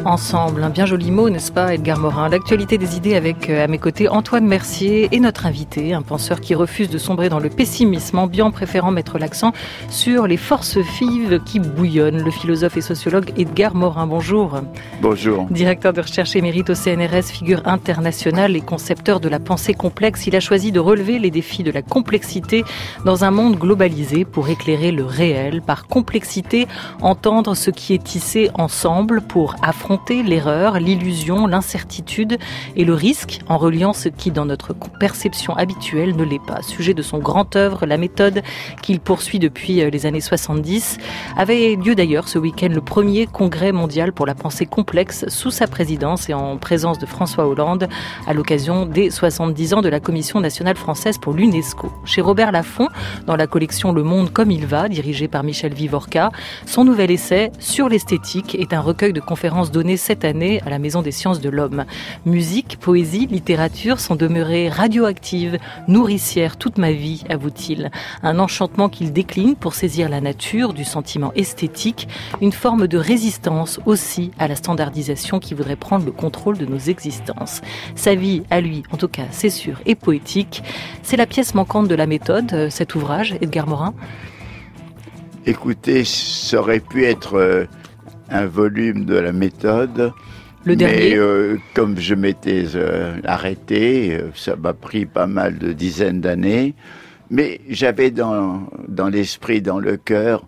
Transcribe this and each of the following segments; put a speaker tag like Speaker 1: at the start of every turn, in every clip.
Speaker 1: Ensemble, un bien joli mot, n'est-ce pas, Edgar Morin? L'actualité des idées avec, à mes côtés, Antoine Mercier et notre invité, un penseur qui refuse de sombrer dans le pessimisme ambiant, préférant mettre l'accent sur les forces vives qui bouillonnent. Le philosophe et sociologue Edgar Morin, bonjour.
Speaker 2: Bonjour.
Speaker 1: Directeur de recherche émérite au CNRS, figure internationale et concepteur de la pensée complexe, il a choisi de relever les défis de la complexité dans un monde globalisé pour éclairer le réel. Par complexité, entendre ce qui est tissé ensemble pour affronter l'erreur, l'illusion, l'incertitude et le risque en reliant ce qui, dans notre perception habituelle, ne l'est pas. Sujet de son grand œuvre, la méthode qu'il poursuit depuis les années 70, avait lieu d'ailleurs ce week-end le premier congrès mondial pour la pensée complexe sous sa présidence et en présence de François Hollande à l'occasion des 70 ans de la Commission nationale française pour l'UNESCO. Chez Robert Laffont, dans la collection Le Monde comme il va, dirigée par Michel Vivorca, son nouvel essai sur l'esthétique est un recueil de conférences données cette année à la Maison des sciences de l'homme. Musique, poésie, littérature sont demeurées radioactives, nourricières toute ma vie, avoue-t-il. Un enchantement qu'il décline pour saisir la nature du sentiment esthétique, une forme de résistance aussi à la standardisation qui voudrait prendre le contrôle de nos existences. Sa vie, à lui, en tout cas, c'est sûr, est poétique. C'est la pièce manquante de la méthode, cet ouvrage, Edgar Morin.
Speaker 2: Écoutez, ça aurait pu être un volume de la méthode,
Speaker 1: le dernier.
Speaker 2: Mais comme je m'étais arrêté, ça m'a pris pas mal de dizaines d'années, mais j'avais dans l'esprit, dans le cœur,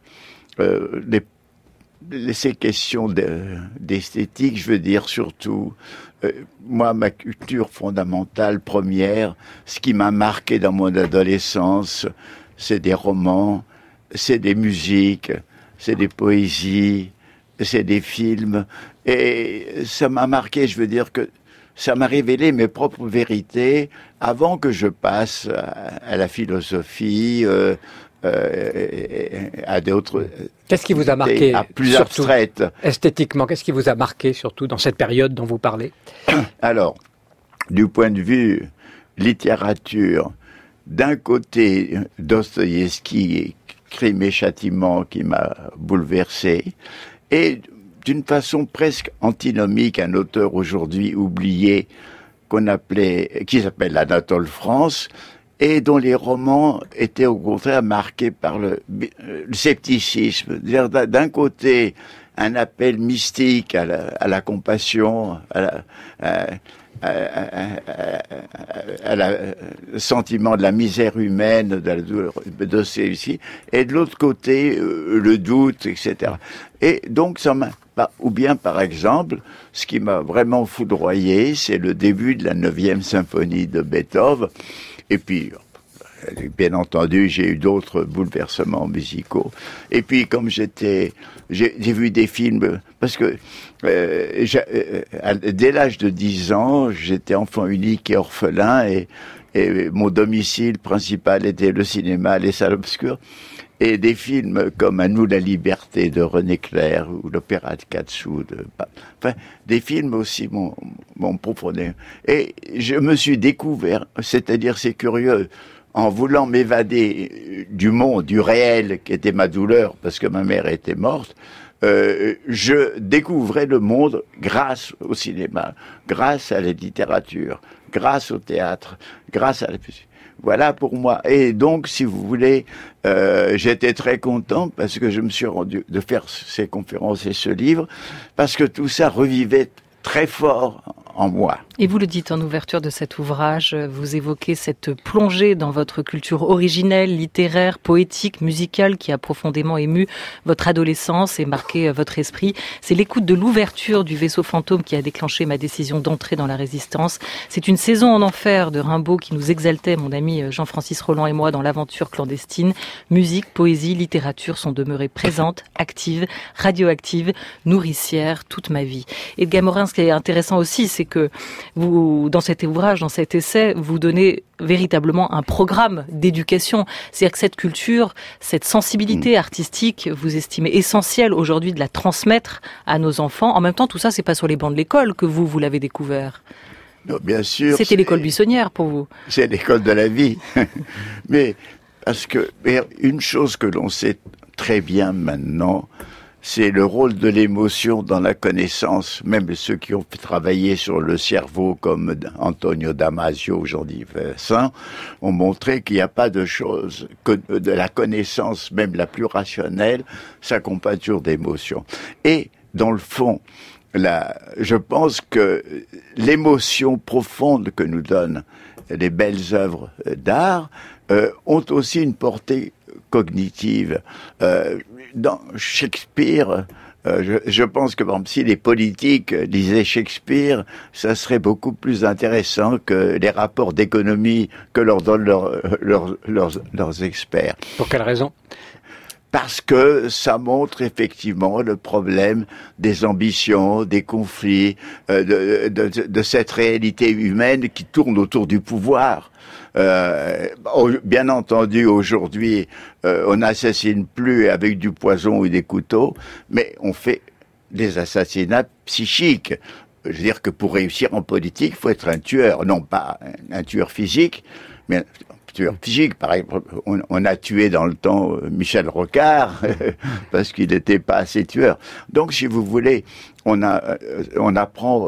Speaker 2: ces questions d'esthétique, je veux dire surtout, moi, ma culture fondamentale première, ce qui m'a marqué dans mon adolescence, c'est des romans, c'est des musiques, c'est des poésies, c'est des films, et ça m'a marqué, je veux dire que ça m'a révélé mes propres vérités avant que je passe à la philosophie, à d'autres...
Speaker 3: Qu'est-ce qui vous a marqué,
Speaker 2: à plus
Speaker 3: surtout,
Speaker 2: abstraites.
Speaker 3: Esthétiquement, qu'est-ce qui vous a marqué, surtout, dans cette période dont vous parlez?
Speaker 2: Alors, du point de vue littérature, d'un côté, Dostoïevski, Crime et Châtiment, qui m'a bouleversé, et d'une façon presque antinomique, un auteur aujourd'hui oublié qui s'appelle Anatole France, et dont les romans étaient au contraire marqués par le scepticisme. D'un côté, un appel mystique à la compassion, sentiment de la misère humaine, de la douleur de celle-ci, et de l'autre côté, le doute, etc. Et donc, ça m'a... Ou bien, par exemple, ce qui m'a vraiment foudroyé, c'est le début de la 9e symphonie de Beethoven. Et puis, bien entendu, j'ai eu d'autres bouleversements musicaux. Et puis, comme j'ai vu des films, parce que dès l'âge de 10 ans, j'étais enfant unique et orphelin, et mon domicile principal était le cinéma, les salles obscures. Et des films comme À nous la liberté de René Clair ou l'opéra de Katsu, enfin, des films aussi m'ont profondément. Et je me suis découvert, c'est-à-dire c'est curieux, en voulant m'évader du monde, du réel, qui était ma douleur, parce que ma mère était morte, je découvrais le monde grâce au cinéma, grâce à la littérature, grâce au théâtre, grâce à la musique. Voilà pour moi. Et donc, si vous voulez, j'étais très content parce que je me suis rendu de faire ces conférences et ce livre, parce que tout ça revivait très fort en moi.
Speaker 1: Et vous le dites en ouverture de cet ouvrage, vous évoquez cette plongée dans votre culture originelle, littéraire, poétique, musicale qui a profondément ému votre adolescence et marqué votre esprit. C'est l'écoute de l'ouverture du vaisseau fantôme qui a déclenché ma décision d'entrer dans la résistance. C'est une saison en enfer de Rimbaud qui nous exaltait, mon ami Jean-Francis Roland et moi, dans l'aventure clandestine. Musique, poésie, littérature sont demeurées présentes, actives, radioactives, nourricières toute ma vie. Edgar Morin, ce qui est intéressant aussi, c'est que vous, dans cet ouvrage, dans cet essai, vous donnez véritablement un programme d'éducation. C'est-à-dire que cette culture, cette sensibilité artistique, vous estimez essentielle aujourd'hui de la transmettre à nos enfants. En même temps, tout ça, c'est pas sur les bancs de l'école que vous l'avez découvert.
Speaker 2: Non, bien sûr.
Speaker 1: C'était l'école buissonnière pour vous.
Speaker 2: C'est l'école de la vie. Mais, parce que, une chose que l'on sait très bien maintenant, c'est le rôle de l'émotion dans la connaissance. Même ceux qui ont travaillé sur le cerveau, comme Antonio Damasio, Jean-Yves Vincent, ont montré qu'il n'y a pas de chose que de la connaissance, même la plus rationnelle, s'accompagne toujours d'émotions. Et dans le fond, je pense que l'émotion profonde que nous donnent les belles œuvres d'art ont aussi une portée cognitive. Dans Shakespeare, je pense que, par exemple, si les politiques lisaient Shakespeare, ça serait beaucoup plus intéressant que les rapports d'économie que leur donnent leurs experts.
Speaker 3: Pour quelle raison ?
Speaker 2: Parce que ça montre effectivement le problème des ambitions, des conflits, de cette réalité humaine qui tourne autour du pouvoir. Bien entendu, aujourd'hui, on n'assassine plus avec du poison ou des couteaux, mais on fait des assassinats psychiques. Je veux dire que pour réussir en politique, il faut être un tueur, non pas un tueur physique, mais un tueur physique. Par exemple, on a tué dans le temps Michel Rocard parce qu'il n'était pas assez tueur. Donc, si vous voulez, on apprend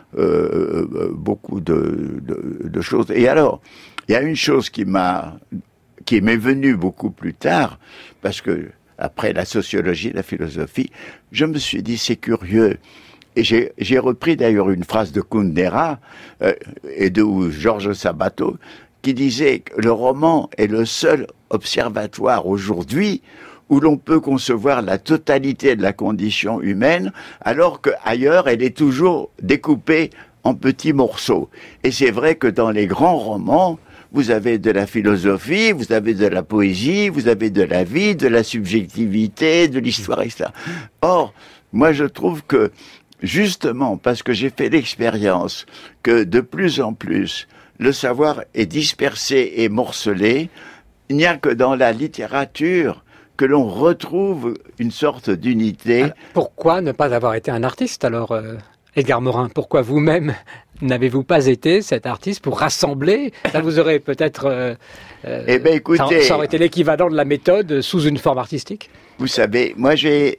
Speaker 2: beaucoup de choses. Et alors, il y a une chose qui m'est venue beaucoup plus tard, parce que après la sociologie, la philosophie, je me suis dit c'est curieux. Et j'ai repris d'ailleurs une phrase de Kundera et de Georges Sabato qui disait que le roman est le seul observatoire aujourd'hui où l'on peut concevoir la totalité de la condition humaine, alors qu'ailleurs elle est toujours découpée en petits morceaux. Et c'est vrai que dans les grands romans, vous avez de la philosophie, vous avez de la poésie, vous avez de la vie, de la subjectivité, de l'histoire, etc. Or, moi je trouve que, justement, parce que j'ai fait l'expérience que de plus en plus, le savoir est dispersé et morcelé, il n'y a que dans la littérature que l'on retrouve une sorte d'unité.
Speaker 3: Alors, pourquoi ne pas avoir été un artiste alors, Edgar Morin ? Pourquoi vous-même n'avez-vous pas été cet artiste pour rassembler ? Ça vous aurait peut-être...
Speaker 2: eh ben, écoutez,
Speaker 3: ça aurait été l'équivalent de la méthode sous une forme artistique ?
Speaker 2: Vous savez, moi j'ai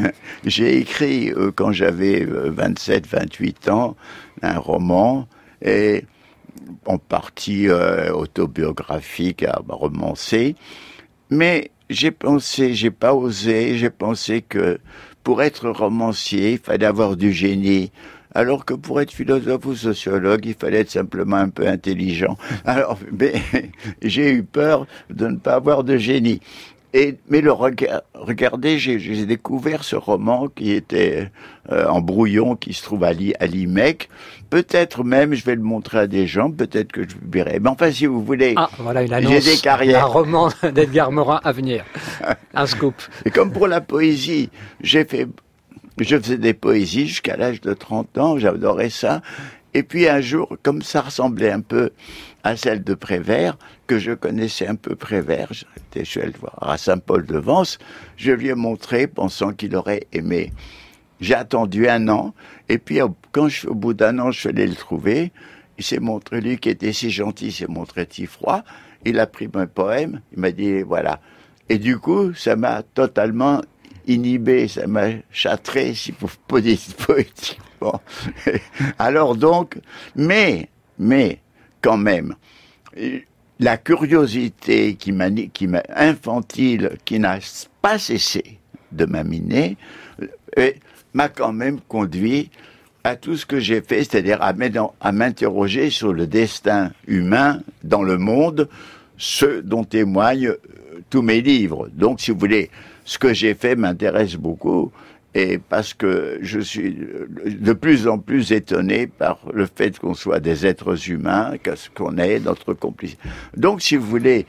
Speaker 2: écrit quand j'avais 27, 28 ans un roman et en partie autobiographique, romancé, mais j'ai pas osé, j'ai pensé que pour être romancier, il fallait avoir du génie. Alors que pour être philosophe ou sociologue, il fallait être simplement un peu intelligent. Alors, mais, j'ai eu peur de ne pas avoir de génie. Mais regardez, j'ai découvert ce roman qui était en brouillon, qui se trouve à l'IMEC. Peut-être même, je vais le montrer à des gens, peut-être que je publierai. Mais enfin, si vous voulez,
Speaker 3: voilà une annonce,
Speaker 2: j'ai des carrières.
Speaker 3: Un roman d'Edgar Morin à venir. Un scoop.
Speaker 2: Et comme pour la poésie, je faisais des poésies jusqu'à l'âge de 30 ans, j'adorais ça. Et puis un jour, comme ça ressemblait un peu à celle de Prévert, que je connaissais un peu Prévert, je suis allé le voir à Saint-Paul-de-Vence, je lui ai montré, pensant qu'il aurait aimé. J'ai attendu 1 an, et puis au bout d'1 an, je suis allé le trouver. Il s'est montré, lui qui était si gentil, il s'est montré si froid. Il a pris mon poème, il m'a dit voilà. Et du coup, ça m'a totalement inhibé, ça m'a châtré, si vous posez poétiquement. Alors donc, mais quand même, la curiosité qui m'a infantile, qui n'a pas cessé de m'aminer, m'a quand même conduit à tout ce que j'ai fait, c'est-à-dire à m'interroger sur le destin humain dans le monde, ce dont témoignent tous mes livres. Donc, si vous voulez, ce que j'ai fait m'intéresse beaucoup, et parce que je suis de plus en plus étonné par le fait qu'on soit des êtres humains, qu'on ait notre complicité. Donc, si vous voulez,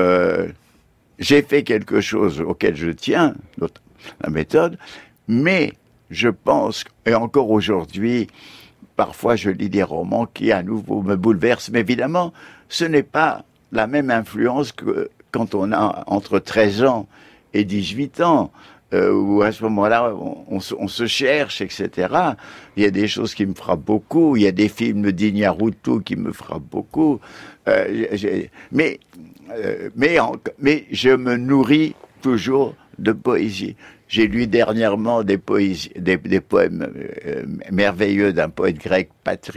Speaker 2: j'ai fait quelque chose auquel je tiens, la méthode, mais je pense, et encore aujourd'hui, parfois je lis des romans qui à nouveau me bouleversent, mais évidemment, ce n'est pas la même influence que quand on a entre 13 ans et 18 ans, où à ce moment-là, on se cherche, etc. Il y a des choses qui me frappent beaucoup, il y a des films d'Iñárritu qui me frappent beaucoup, mais je me nourris toujours de poésie. J'ai lu dernièrement des poèmes merveilleux d'un poète grec,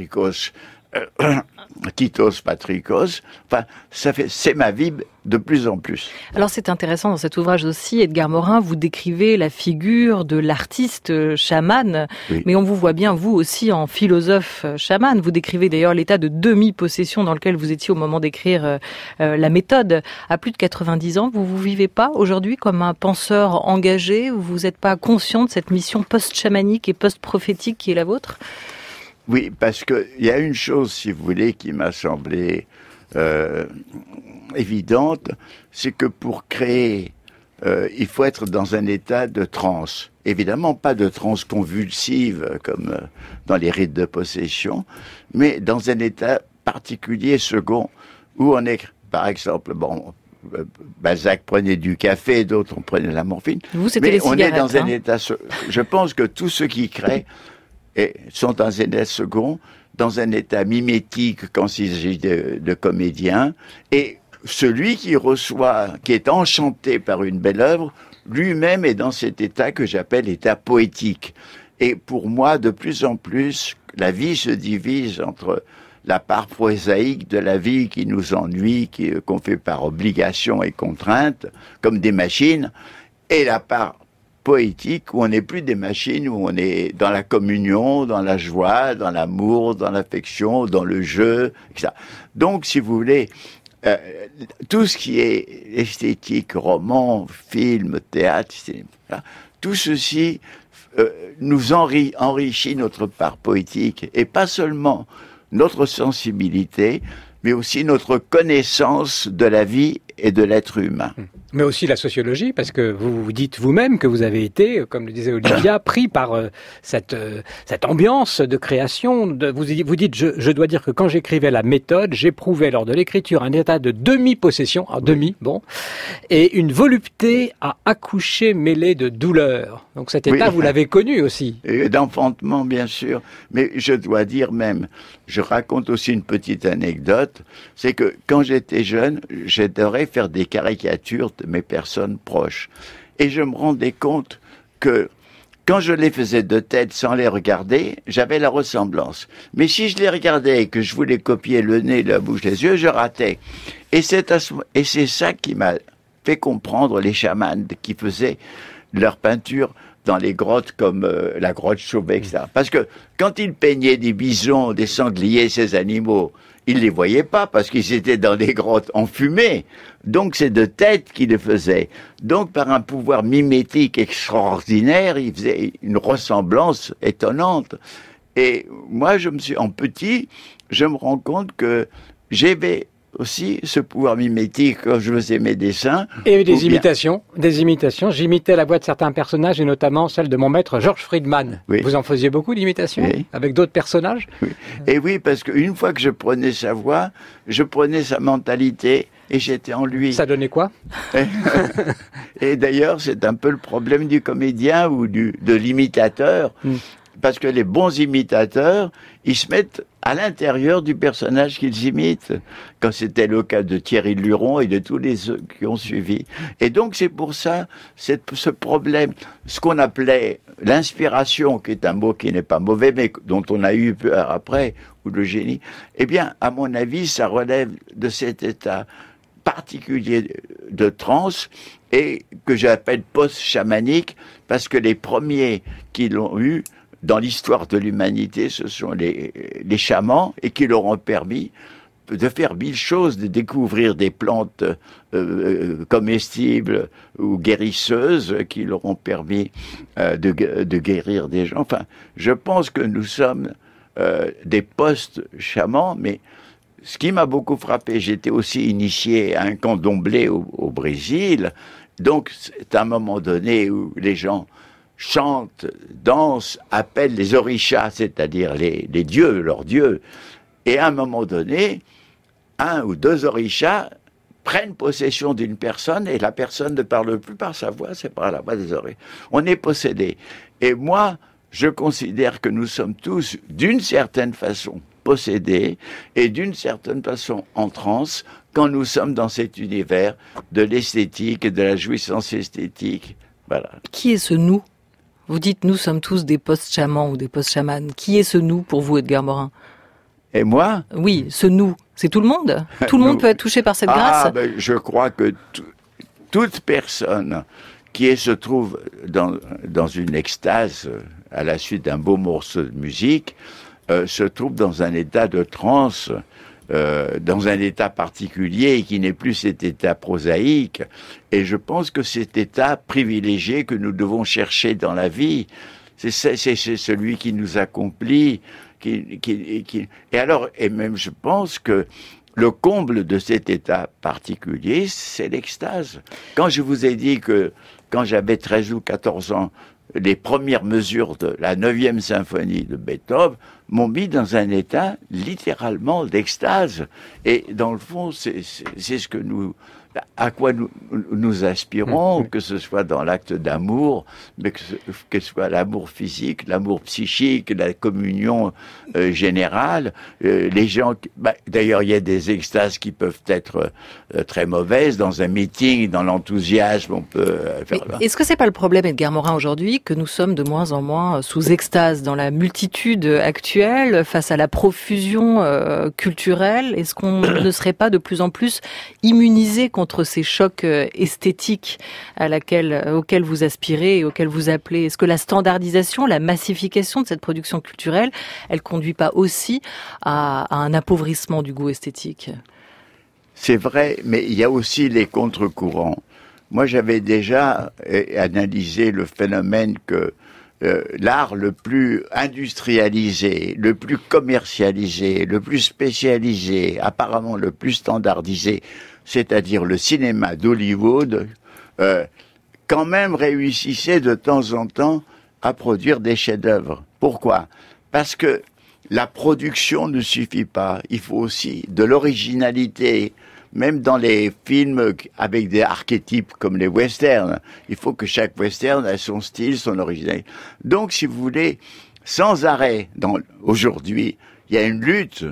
Speaker 2: Titos Patrikos. Enfin, c'est ma vie de plus en plus.
Speaker 1: Alors c'est intéressant dans cet ouvrage aussi, Edgar Morin, vous décrivez la figure de l'artiste chaman, oui. Mais on vous voit bien vous aussi en philosophe chaman. Vous décrivez d'ailleurs l'état de demi-possession dans lequel vous étiez au moment d'écrire la méthode. À plus de 90 ans, vous vivez pas aujourd'hui comme un penseur engagé? Vous n'êtes pas conscient de cette mission post-chamanique et post-prophétique qui est la vôtre?
Speaker 2: Oui, parce que il y a une chose, si vous voulez, qui m'a semblé évidente, c'est que pour créer, il faut être dans un état de transe. Évidemment, pas de transe convulsive comme dans les rites de possession, mais dans un état particulier second où on est, par exemple, Balzac prenait du café, d'autres on prenait la morphine.
Speaker 1: Vous, c'était les cigarettes.
Speaker 2: On est dans un état. Je pense que tous ceux qui créent sont dans un état second, dans un état mimétique quand il s'agit de comédiens, et celui qui reçoit, qui est enchanté par une belle œuvre, lui-même est dans cet état que j'appelle état poétique. Et pour moi, de plus en plus, la vie se divise entre la part prosaïque de la vie qui nous ennuie, qu'on fait par obligation et contrainte, comme des machines, et la part poétique, où on n'est plus des machines, où on est dans la communion, dans la joie, dans l'amour, dans l'affection, dans le jeu, etc. Donc, si vous voulez, tout ce qui est esthétique, roman, film, théâtre, cinéma, tout ceci nous enrichit notre part poétique, et pas seulement notre sensibilité, mais aussi notre connaissance de la vie et de l'être humain.
Speaker 3: Mais aussi la sociologie, parce que vous dites vous-même que vous avez été, comme le disait Olivia, pris par cette ambiance de création. Vous dites, je dois dire que quand j'écrivais la méthode, j'éprouvais lors de l'écriture un état de demi-possession, et une volupté à accoucher mêlée de douleur. Donc cet état, oui, vous l'avez connu aussi.
Speaker 2: Et d'enfantement, bien sûr. Mais je dois dire même, je raconte aussi une petite anecdote, c'est que quand j'étais jeune, j'adorais faire des caricatures de mes personnes proches. Et je me rendais compte que quand je les faisais de tête sans les regarder, j'avais la ressemblance. Mais si je les regardais et que je voulais copier le nez, la bouche, les yeux, je ratais. Et c'est ça qui m'a fait comprendre les chamans qui faisaient leur peinture dans les grottes comme la grotte Chauvet, etc. Parce que quand ils peignaient des bisons, des sangliers, ces animaux, ils les voyaient pas parce qu'ils étaient dans des grottes enfumées. Donc c'est de tête qu'ils les faisaient. Donc par un pouvoir mimétique extraordinaire, ils faisaient une ressemblance étonnante. Et moi, en petit, je me rends compte que j'avais aussi ce pouvoir mimétique quand je faisais mes dessins.
Speaker 3: Et des imitations. J'imitais la voix de certains personnages et notamment celle de mon maître Georges Friedman. Oui. Vous en faisiez beaucoup d'imitations, oui, avec d'autres personnages?
Speaker 2: Oui. Et oui, parce qu'une fois que je prenais sa voix, je prenais sa mentalité et j'étais en lui.
Speaker 3: Ça donnait quoi?
Speaker 2: Et d'ailleurs, c'est un peu le problème du comédien ou de l'imitateur. Parce que les bons imitateurs, ils se mettent à l'intérieur du personnage qu'ils imitent, quand c'était le cas de Thierry Luron et de tous les autres qui ont suivi. Et donc c'est pour ça, ce problème, ce qu'on appelait l'inspiration, qui est un mot qui n'est pas mauvais, mais dont on a eu peur après, ou le génie, eh bien, à mon avis, ça relève de cet état particulier de transe, et que j'appelle post-chamanique, parce que les premiers qui l'ont eu, dans l'histoire de l'humanité, ce sont les chamans, et qui leur ont permis de faire mille choses, de découvrir des plantes comestibles ou guérisseuses, qui leur ont permis de guérir des gens. Enfin, je pense que nous sommes des post-chamans, mais ce qui m'a beaucoup frappé, j'étais aussi initié à un candomblé au Brésil, donc c'est à un moment donné où les gens chantent, dansent, appellent les orishas, c'est-à-dire les dieux, leurs dieux. Et à un moment donné, un ou deux orishas prennent possession d'une personne et la personne ne parle plus par sa voix, c'est par la voix des orishas. On est possédé. Et moi, je considère que nous sommes tous, d'une certaine façon, possédés et d'une certaine façon en transe quand nous sommes dans cet univers de l'esthétique et de la jouissance esthétique Voilà.
Speaker 1: Qui est ce nous? Vous dites nous sommes tous des post-chamans ou des post-chamanes. Qui est ce nous pour vous, Edgar Morin?
Speaker 2: Et moi?
Speaker 1: Oui, ce nous, c'est tout le monde. Tout le monde peut être touché par cette grâce.
Speaker 2: Je crois que toute personne qui se trouve dans une extase à la suite d'un beau morceau de musique se trouve dans un état de transe, dans un état particulier qui n'est plus cet état prosaïque. Et je pense que cet état privilégié que nous devons chercher dans la vie, c'est celui qui nous accomplit. Et même je pense que le comble de cet état particulier, c'est l'extase. Quand je vous ai dit que quand j'avais 13 ou 14 ans, les premières mesures de la 9e symphonie de Beethoven m'ont mis dans un état littéralement d'extase. Et dans le fond, c'est ce que à quoi nous aspirons, que ce soit dans l'acte d'amour, mais que ce soit l'amour physique, l'amour psychique, la communion générale. Les gens, d'ailleurs, il y a des extases qui peuvent être très mauvaises. Dans un meeting, dans l'enthousiasme, on peut faire...
Speaker 1: Est-ce que c'est pas le problème, Edgar Morin, aujourd'hui, que nous sommes de moins en moins sous extase dans la multitude actuelle, face à la profusion culturelle? Est-ce qu'on ne serait pas de plus en plus immunisé contre ces chocs esthétiques auxquels vous aspirez et auxquels vous appelez? Est-ce que la standardisation, la massification de cette production culturelle, elle conduit pas aussi à un appauvrissement du goût esthétique?
Speaker 2: C'est vrai, mais il y a aussi les contre-courants. Moi, j'avais déjà analysé le phénomène que l'art le plus industrialisé, le plus commercialisé, le plus spécialisé, apparemment le plus standardisé, c'est-à-dire le cinéma d'Hollywood, quand même réussissait de temps en temps à produire des chefs-d'œuvre. Pourquoi? Parce que la production ne suffit pas. Il faut aussi de l'originalité. Même dans les films avec des archétypes comme les westerns, il faut que chaque western ait son style, son originalité. Donc, si vous voulez, sans arrêt, aujourd'hui, il y a une lutte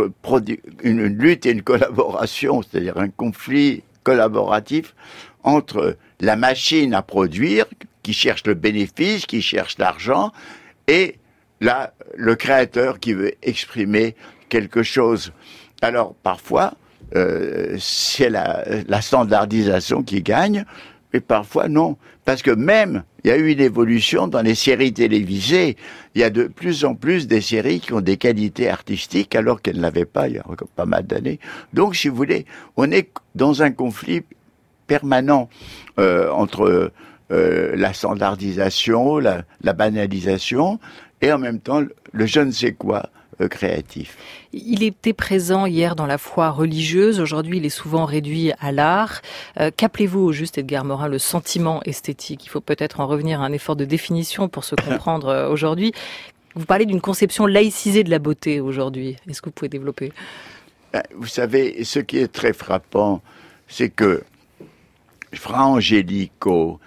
Speaker 2: une lutte et une collaboration, c'est-à-dire un conflit collaboratif entre la machine à produire, qui cherche le bénéfice, qui cherche l'argent, et le créateur qui veut exprimer quelque chose. Alors, parfois, c'est la standardisation qui gagne, mais parfois non. Parce que même, il y a eu une évolution dans les séries télévisées. Il y a de plus en plus des séries qui ont des qualités artistiques alors qu'elles n'avaient pas il y a encore pas mal d'années. Donc, si vous voulez, on est dans un conflit permanent entre la standardisation, la banalisation, et en même temps le je ne sais quoi créatif.
Speaker 1: Il était présent hier dans la foi religieuse. Aujourd'hui, il est souvent réduit à l'art. Qu'appelez-vous au juste, Edgar Morin, le sentiment esthétique? Il faut peut-être en revenir à un effort de définition pour se comprendre aujourd'hui. Vous parlez d'une conception laïcisée de la beauté aujourd'hui. Est-ce que vous pouvez développer?
Speaker 2: Vous savez, ce qui est très frappant, c'est que Fra Angelico,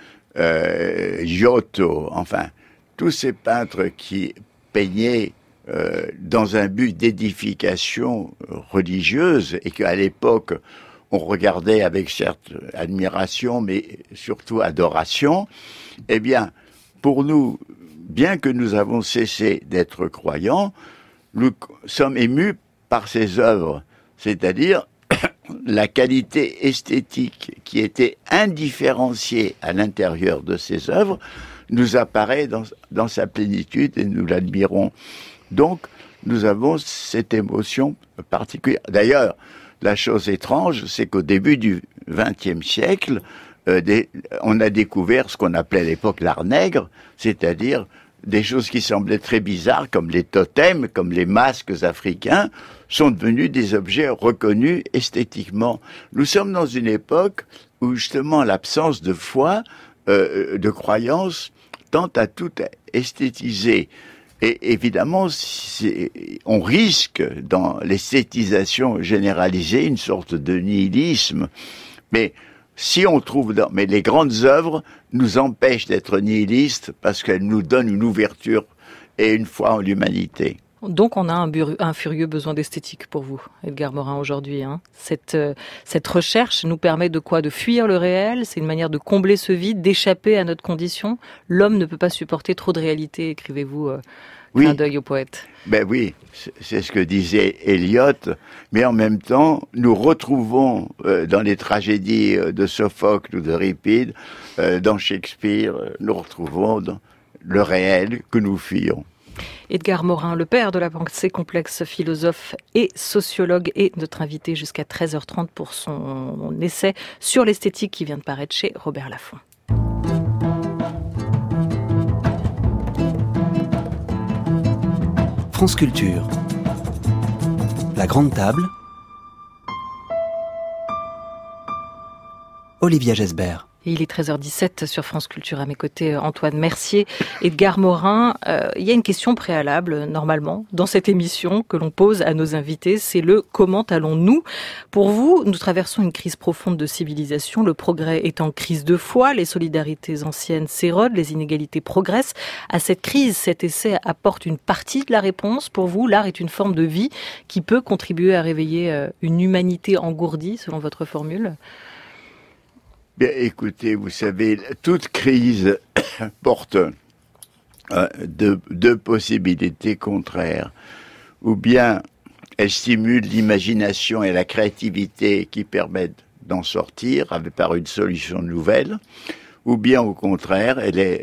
Speaker 2: Giotto, enfin, tous ces peintres qui peignaient dans un but d'édification religieuse, et qu'à l'époque, on regardait avec certes admiration, mais surtout adoration, eh bien, pour nous, bien que nous avons cessé d'être croyants, nous sommes émus par ces œuvres, c'est-à-dire la qualité esthétique qui était indifférenciée à l'intérieur de ces œuvres nous apparaît dans sa plénitude et nous l'admirons. Donc, nous avons cette émotion particulière. D'ailleurs, la chose étrange, c'est qu'au début du XXe siècle, on a découvert ce qu'on appelait à l'époque l'art nègre, c'est-à-dire des choses qui semblaient très bizarres, comme les totems, comme les masques africains, sont devenus des objets reconnus esthétiquement. Nous sommes dans une époque où justement l'absence de foi, de croyance, tend à tout esthétiser. Et évidemment, on risque, dans l'esthétisation généralisée, une sorte de nihilisme. Mais si on trouve mais les grandes œuvres nous empêchent d'être nihilistes parce qu'elles nous donnent une ouverture et une foi en l'humanité.
Speaker 1: Donc on a un furieux besoin d'esthétique pour vous, Edgar Morin, aujourd'hui. Cette recherche nous permet de quoi? De fuir le réel, c'est une manière de combler ce vide, d'échapper à notre condition. L'homme ne peut pas supporter trop de réalité, écrivez-vous, clin d'œil au poète.
Speaker 2: Ben oui, c'est ce que disait Eliot, mais en même temps, nous retrouvons dans les tragédies de Sophocle ou d'Euripide, dans Shakespeare, nous retrouvons dans le réel que nous fuyons.
Speaker 1: Edgar Morin, le père de la pensée complexe, philosophe et sociologue, est notre invité jusqu'à 13h30 pour son essai sur l'esthétique qui vient de paraître chez Robert Laffont.
Speaker 4: France Culture. La grande table. Olivia Gesbert.
Speaker 1: Et il est 13h17 sur France Culture. À mes côtés, Antoine Mercier, Edgar Morin. Il y a une question préalable, normalement, dans cette émission que l'on pose à nos invités. C'est le « Comment allons-nous » ? Pour vous, nous traversons une crise profonde de civilisation. Le progrès est en crise de foi. Les solidarités anciennes s'érodent. Les inégalités progressent. À cette crise, cet essai apporte une partie de la réponse. Pour vous, l'art est une forme de vie qui peut contribuer à réveiller une humanité engourdie, selon votre formule ?
Speaker 2: Bien, écoutez, vous savez, toute crise porte deux possibilités contraires. Ou bien elle stimule l'imagination et la créativité qui permettent d'en sortir par une solution nouvelle, ou bien au contraire,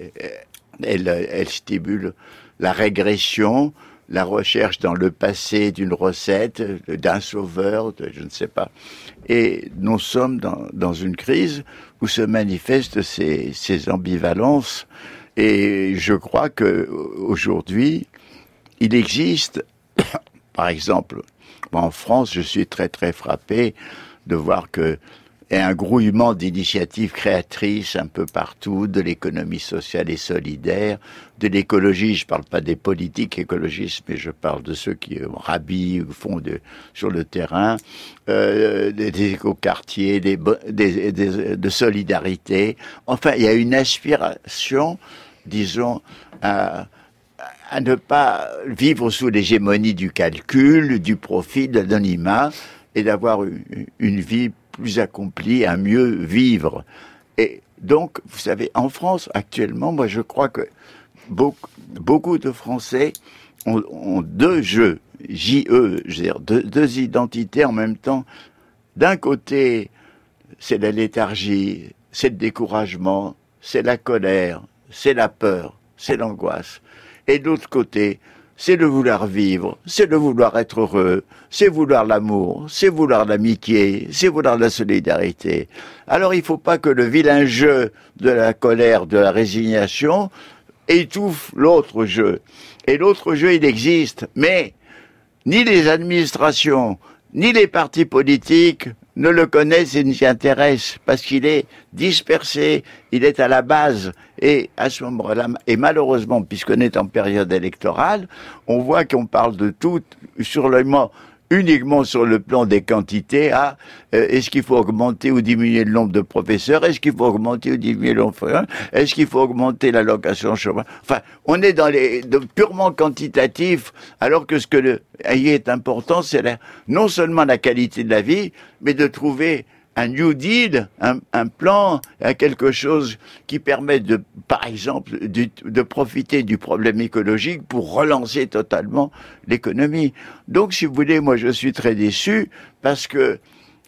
Speaker 2: elle stimule la régression, la recherche dans le passé d'une recette, d'un sauveur, je ne sais pas. Et nous sommes dans une crise où se manifestent ces ambivalences. Et je crois que aujourd'hui, il existe, par exemple, en France, je suis très très frappé de voir que y a un grouillement d'initiatives créatrices un peu partout, de l'économie sociale et solidaire, de l'écologie. Je parle pas des politiques écologistes, mais je parle de ceux qui rhabillent ou font sur le terrain, des écoquartiers, de solidarité. Enfin, il y a une aspiration, disons, à ne pas vivre sous l'hégémonie du calcul, du profit, de l'anonymat, et d'avoir une vie plus accompli, à mieux vivre. Et donc, vous savez, en France, actuellement, moi, je crois que beaucoup de Français ont deux jeux, J-E, je veux dire, deux identités en même temps. D'un côté, c'est la léthargie, c'est le découragement, c'est la colère, c'est la peur, c'est l'angoisse. Et de l'autre côté, c'est le vouloir vivre, c'est le vouloir être heureux, c'est vouloir l'amour, c'est vouloir l'amitié, c'est vouloir la solidarité. Alors il ne faut pas que le vilain jeu de la colère, de la résignation étouffe l'autre jeu. Et l'autre jeu, il existe, mais ni les administrations, ni les partis politiques ne le connaissent et ne s'y intéressent, parce qu'il est dispersé, il est à la base. Et à ce moment-là, et malheureusement, puisqu'on est en période électorale, on voit qu'on parle de tout uniquement sur le plan des quantités. Est-ce qu'il faut augmenter ou diminuer le nombre de professeurs? Est-ce qu'il faut augmenter ou diminuer le nombre? Est-ce qu'il faut augmenter l'allocation chômage? Enfin, on est dans purement quantitatif, alors que ce que est important, c'est non seulement la qualité de la vie, mais de trouver un New Deal, un plan, quelque chose qui permet par exemple, de profiter du problème écologique pour relancer totalement l'économie. Donc, si vous voulez, moi, je suis très déçu parce que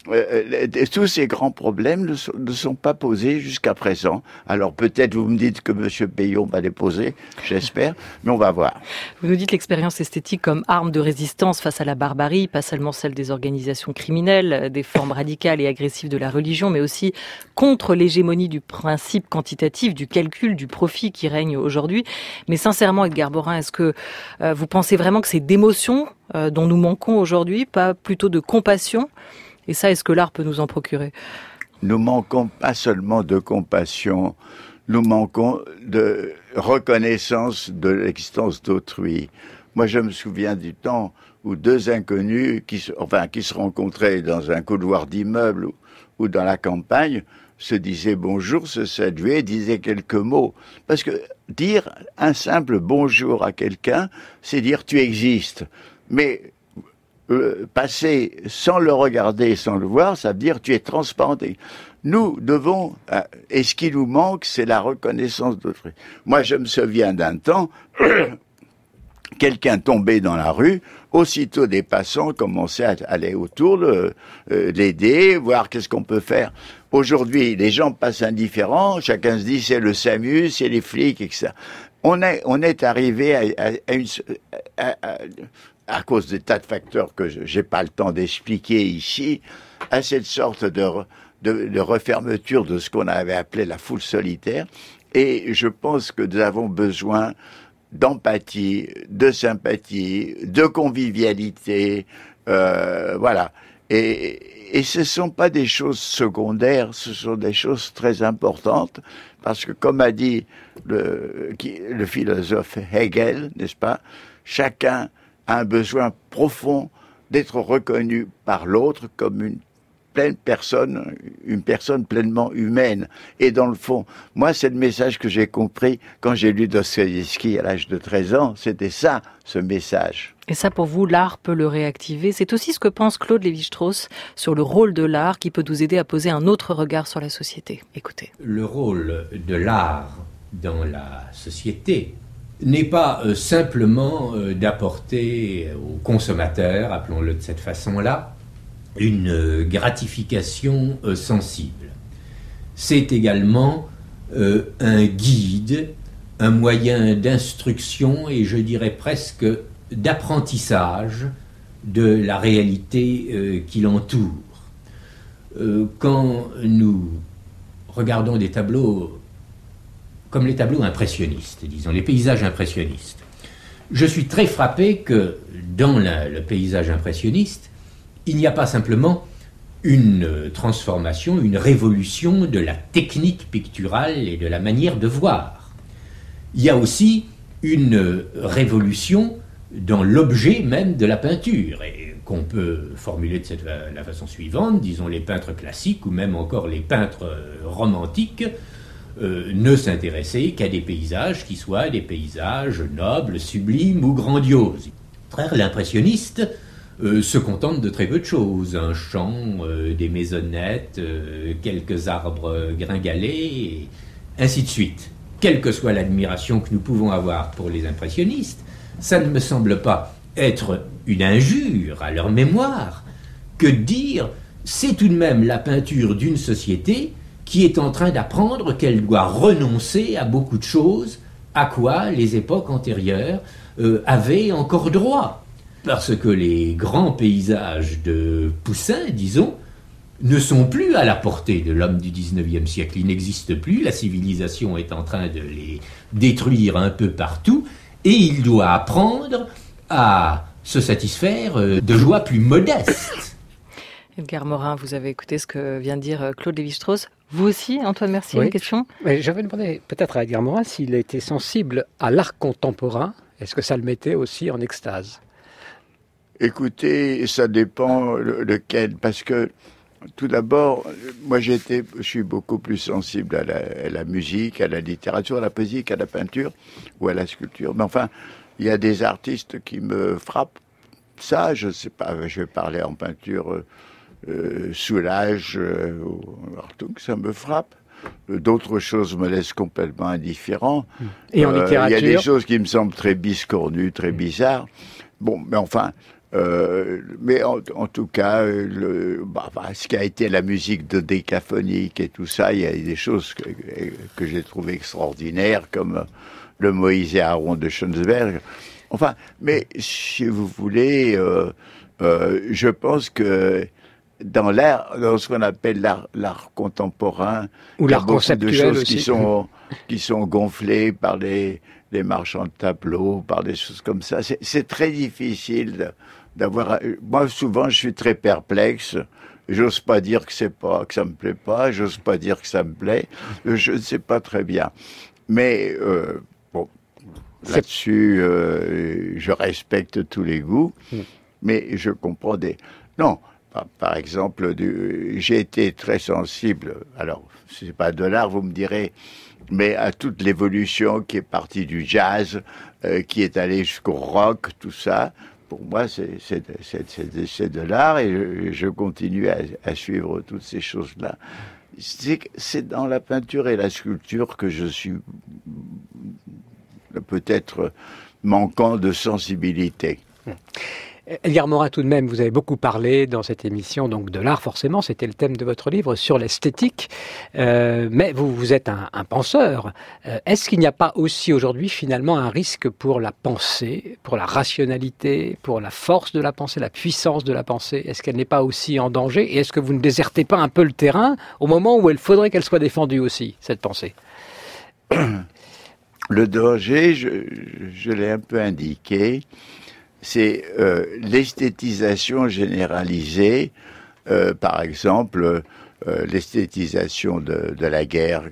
Speaker 2: tous ces grands problèmes ne sont pas posés jusqu'à présent. Alors peut-être vous me dites que M. Payon va les poser, j'espère, mais on va voir.
Speaker 1: Vous nous dites l'expérience esthétique comme arme de résistance face à la barbarie, pas seulement celle des organisations criminelles, des formes radicales et agressives de la religion, mais aussi contre l'hégémonie du principe quantitatif, du calcul, du profit qui règne aujourd'hui. Mais sincèrement, Edgar Morin, est-ce que vous pensez vraiment que c'est d'émotion dont nous manquons aujourd'hui, pas plutôt de compassion ? Et ça, est-ce que l'art peut nous en procurer?
Speaker 2: Nous manquons pas seulement de compassion, nous manquons de reconnaissance de l'existence d'autrui. Moi, je me souviens du temps où deux inconnus qui se rencontraient dans un couloir d'immeuble ou dans la campagne se disaient bonjour, se saluaient, disaient quelques mots. Parce que dire un simple bonjour à quelqu'un, c'est dire tu existes. Mais passer sans le regarder, sans le voir, ça veut dire tu es transparenté. Nous devons, et ce qui nous manque, c'est la reconnaissance d'autrui. Moi, je me souviens d'un temps, quelqu'un tombait dans la rue, aussitôt des passants commençaient à aller autour, l'aider, voir qu'est-ce qu'on peut faire. Aujourd'hui, les gens passent indifférents, chacun se dit c'est le SAMU, c'est les flics, etc. On est arrivé à cause des tas de facteurs que j'ai pas le temps d'expliquer ici, à cette sorte de refermeture de ce qu'on avait appelé la foule solitaire. Et je pense que nous avons besoin d'empathie, de sympathie, de convivialité, voilà. Et ce sont pas des choses secondaires, ce sont des choses très importantes, parce que comme a dit le philosophe Hegel, n'est-ce pas, chacun a un besoin profond d'être reconnu par l'autre comme une personne pleinement humaine. Et dans le fond, moi, c'est le message que j'ai compris quand j'ai lu Dostoïevski à l'âge de 13 ans. C'était ça, ce message.
Speaker 1: Et ça, pour vous, l'art peut le réactiver. C'est aussi ce que pense Claude Lévi-Strauss sur le rôle de l'art qui peut nous aider à poser un autre regard sur la société. Écoutez.
Speaker 5: Le rôle de l'art dans la société n'est pas simplement d'apporter aux consommateurs, appelons-le de cette façon-là, une gratification sensible. C'est également un guide, un moyen d'instruction et je dirais presque d'apprentissage de la réalité qui l'entoure. Quand nous regardons des tableaux comme les tableaux impressionnistes, disons, les paysages impressionnistes, je suis très frappé que dans le paysage impressionniste, il n'y a pas simplement une transformation, une révolution de la technique picturale et de la manière de voir. Il y a aussi une révolution dans l'objet même de la peinture, et qu'on peut formuler de la façon suivante, disons les peintres classiques ou même encore les peintres romantiques ne s'intéressaient qu'à des paysages qui soient des paysages nobles, sublimes ou grandioses. L'impressionniste se contente de très peu de choses, un champ, des maisonnettes, quelques arbres gringalés, et ainsi de suite. Quelle que soit l'admiration que nous pouvons avoir pour les impressionnistes, ça ne me semble pas être une injure à leur mémoire que de dire c'est tout de même la peinture d'une société qui est en train d'apprendre qu'elle doit renoncer à beaucoup de choses à quoi les époques antérieures avaient encore droit. Parce que les grands paysages de Poussin, disons, ne sont plus à la portée de l'homme du XIXe siècle. Ils n'existent plus, la civilisation est en train de les détruire un peu partout, et il doit apprendre à se satisfaire de joies plus modestes.
Speaker 1: Edgar Morin, vous avez écouté ce que vient de dire Claude Lévi-Strauss. Vous aussi, Antoine Mercier,
Speaker 3: oui.
Speaker 1: Une question ?
Speaker 3: Mais j'avais demandé peut-être à Edgar Morin s'il était sensible à l'art contemporain. Est-ce que ça le mettait aussi en extase ?
Speaker 2: Écoutez, ça dépend lequel, parce que tout d'abord, moi je suis beaucoup plus sensible à la musique, à la littérature, à la poésie qu'à la peinture ou à la sculpture. Mais enfin, il y a des artistes qui me frappent. Ça, je sais pas, je vais parler en peinture, Soulage, Hartung, ça me frappe. D'autres choses me laissent complètement indifférent.
Speaker 3: Et en littérature ?
Speaker 2: Il y a des choses qui me semblent très biscornues, très bizarres. Bon, mais enfin... mais en tout cas, ce qui a été la musique de décaphonique et tout ça, il y a des choses que j'ai trouvées extraordinaires, comme le Moïse et Aaron de Schoenberg. Enfin, mais si vous voulez, je pense que dans ce qu'on appelle l'art contemporain,
Speaker 3: ou l'art conceptuel,
Speaker 2: il y a beaucoup de
Speaker 3: aussi.
Speaker 2: choses qui sont gonflées par les marchands de tableaux, par des choses comme ça. C'est très difficile d'avoir... Moi, souvent, je suis très perplexe. J'ose pas dire que ça me plaît pas. J'ose pas dire que ça me plaît. Je ne sais pas très bien. Mais, bon, là-dessus, je respecte tous les goûts. Mais je comprends Non, par exemple, j'ai été très sensible, alors c'est pas de l'art, vous me direz, mais à toute l'évolution qui est partie du jazz, qui est allée jusqu'au rock, tout ça. Pour moi, c'est de l'art et je continue à suivre toutes ces choses-là. C'est dans la peinture et la sculpture que je suis peut-être manquant de sensibilité.
Speaker 3: Edgar Morin, tout de même, vous avez beaucoup parlé dans cette émission donc de l'art, forcément, c'était le thème de votre livre, sur l'esthétique, mais vous êtes un penseur. Est-ce qu'il n'y a pas aussi aujourd'hui finalement un risque pour la pensée, pour la rationalité, pour la force de la pensée, la puissance de la pensée? Est-ce qu'elle n'est pas aussi en danger? Et est-ce que vous ne désertez pas un peu le terrain au moment où il faudrait qu'elle soit défendue aussi, cette pensée?
Speaker 2: Le danger, je l'ai un peu indiqué, c'est l'esthétisation généralisée, par exemple l'esthétisation de la guerre,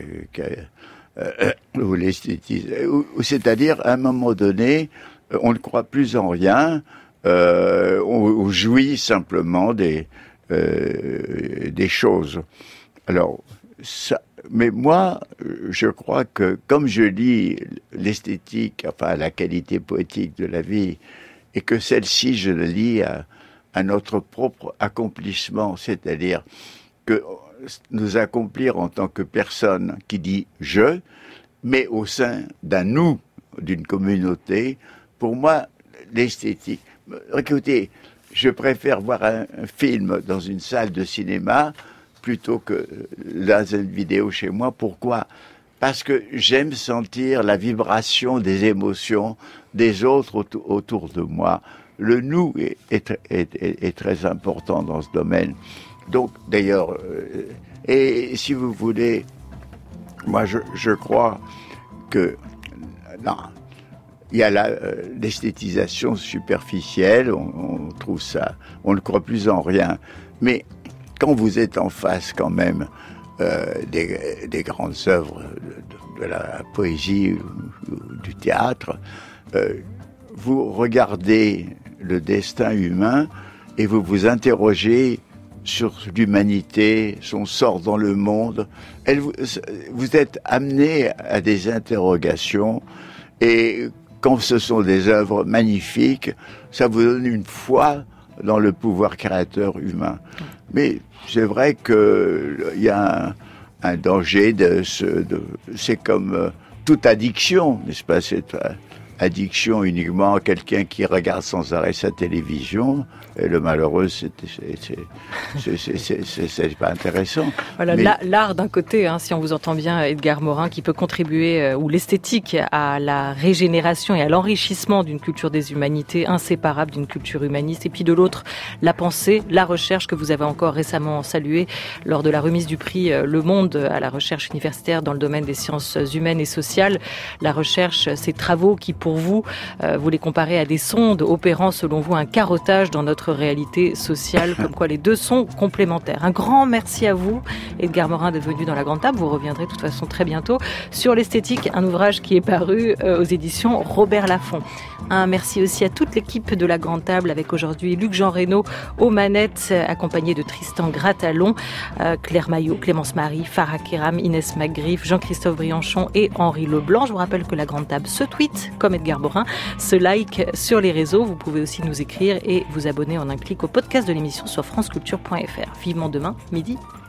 Speaker 2: c'est-à-dire à un moment donné, on ne croit plus en rien, on jouit simplement des choses. Alors, ça, mais moi, je crois que comme je lis l'esthétique, enfin la qualité poétique de la vie, et que celle-ci, je la lis à notre propre accomplissement, c'est-à-dire que nous accomplir en tant que personne qui dit « je », mais au sein d'un « nous », d'une communauté, pour moi, l'esthétique... Écoutez, je préfère voir un film dans une salle de cinéma plutôt que dans une vidéo chez moi. Pourquoi ? Parce que j'aime sentir la vibration des émotions des autres autour de moi. Le nous est très important dans ce domaine. Donc, d'ailleurs, et si vous voulez, moi je crois que non, il y a l'esthétisation superficielle, on trouve ça, on ne croit plus en rien. Mais quand vous êtes en face quand même des grandes œuvres de la poésie ou du théâtre, vous regardez le destin humain et vous vous interrogez sur l'humanité, son sort dans le monde. Vous êtes amené à des interrogations et quand ce sont des œuvres magnifiques, ça vous donne une foi dans le pouvoir créateur humain. Mais c'est vrai qu'il y a un danger c'est comme toute addiction, n'est-ce pas? Cette addiction uniquement à quelqu'un qui regarde sans arrêt sa télévision. Et le malheureux, c'est pas intéressant.
Speaker 1: Voilà, mais l'art d'un côté, si on vous entend bien, Edgar Morin, qui peut contribuer, ou l'esthétique, à la régénération et à l'enrichissement d'une culture des humanités, inséparable d'une culture humaniste. Et puis de l'autre, la pensée, la recherche que vous avez encore récemment saluée lors de la remise du prix Le Monde à la recherche universitaire dans le domaine des sciences humaines et sociales. La recherche, ces travaux qui, pour vous, vous les comparez à des sondes opérant, selon vous, un carottage dans notre réalité sociale, comme quoi les deux sont complémentaires. Un grand merci à vous, Edgar Morin, d'être venu dans la Grande Table. Vous reviendrez de toute façon très bientôt sur l'esthétique, un ouvrage qui est paru aux éditions Robert Laffont. Un merci aussi à toute l'équipe de la Grande Table, avec aujourd'hui Luc-Jean Reynaud aux manettes, accompagné de Tristan Gratalon, Claire Maillot, Clémence Marie, Farah Kéram, Inès McGriff, Jean-Christophe Brianchon et Henri Leblanc. Je vous rappelle que la Grande Table se tweet comme Edgar Morin, se like sur les réseaux. Vous pouvez aussi nous écrire et vous abonner en un clic au podcast de l'émission sur franceculture.fr. Vivement demain, midi.